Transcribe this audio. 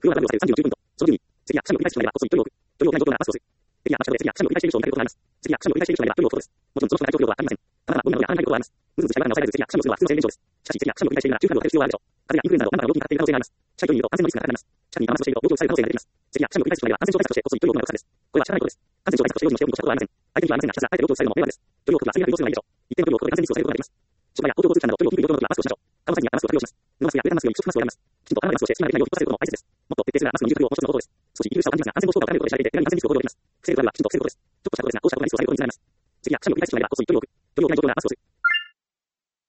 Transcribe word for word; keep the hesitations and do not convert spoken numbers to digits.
フロア ダブリュー をされるさんじゅうきゅうポイント。その順に、次は、シャムを繰り返しの場合は、コストいちドル多く、ドルをない状況ならパスをする。次は、マッチャーで次は、シャムを繰り返ししている人を見かけることがあります。次は、シャムを繰り返している人がいれば、ドルをフォトです。もちろん、その人がない状況はありません。ただ、ゴミなどや穴がないことはあります。ムズムズした違和感を抑えられる次は、シャムをするのは普通の生理現象です。しかし、次は、シャムを繰り返しているなら、中間量を変える必要はあるでしょう。風邪やインフルエンザなど何かの病気にかかっている可能性があります。近い距離にいると感染のリスクが高くなります。近くにいたマスクをしていると病気をされる可能性が出てきます。次は、シャムを繰り返す人がいれば、感染症対策としてコストいちドルを行うことです。これは知らないことです。感染症対策として用心をしておくことはありません。相手にはありませんが、ひたすらあえて病気をされるのも迷惑です。ドルを取るは水が移動するのがいいでしょう。一定のドルを取って感染リスクを下げることができます。職場や公共交通機関など、ドルを切る状況の時はマスクをしましょう。顔の際にはマスクを着用します。布マスクやウレタンマスクより不織布マスクを選びます。きちんと穴がマスクをして隙間ができないようにフィットさせることも大切です。もっと徹底するならマスクの二重着用も一つの方法です。少し息苦しさを感じますが、感染防止効果を高めることで知られて、手軽に感染リスクを防御できます。防ぐことはきちんと防ぐことです。ちょっとしたことですが、こうしたことがリスクを下げることにつながります。次は、シャムを繰り返す人がいれば、コストいちドル多く、ドルをない状況ならマスクをする。